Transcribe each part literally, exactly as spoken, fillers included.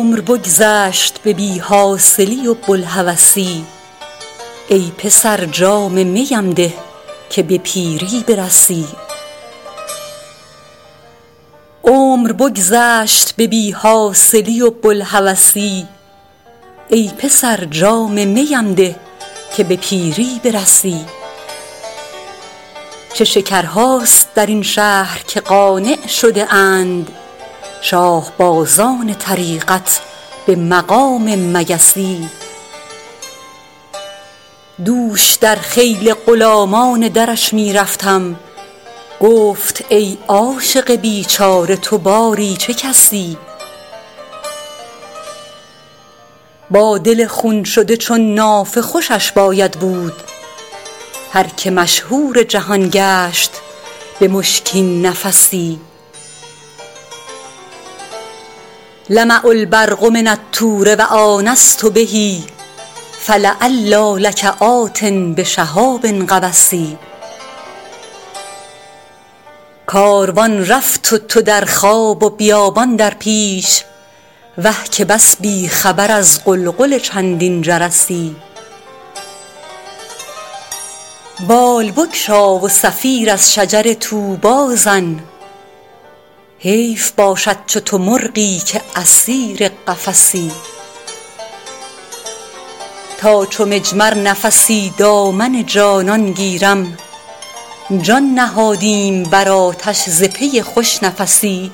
عمر بگذشت به بی حاصلی و بوالهوسی، ای پسر جام میم ده که به پیری برسی. عمر بگذشت به بی حاصلی و بوالهوسی، ای پسر جام میم ده که به پیری برسی. چه شکرهاست در این شهر که قانع شده اند، شاهبازان طریقت به مقام مگسی. دوش در خیل غلامان درش می رفتم، گفت ای عاشق بیچاره تو باری چه کسی. با دل خون شده چون نافه خوشش باید بود، هر که مشهور جهان گشت به مشکین نفسی. لمع البرق من الطور و آنست به فلعلی لک آت بشهاب قبسی. کاروان رفت و تو در خواب و بیابان در پیش، وه که بس بی خبر از غلغل چندین جرسی. بال بگشا و صفیر از شجر طوبی زن، حیف باشد چو تو مرغی که اسیر قفسی. تا چو مجمر نفسی دامن جانان گیرم، جان نهادیم بر آتش ز پی خوش نفسی.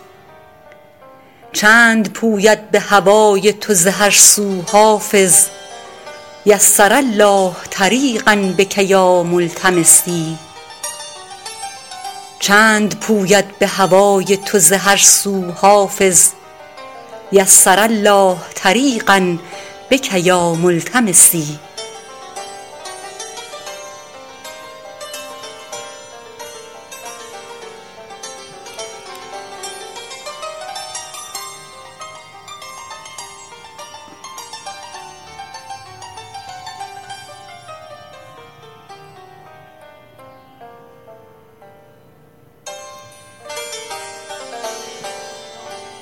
چند پوید به هوای تو ز هر سو حافظ، یسر الله طریقا بک یا ملتمسی. چند پوید به هوای تو ز هر سو حافظ، یسر الله طریقا بک یا ملتمسی.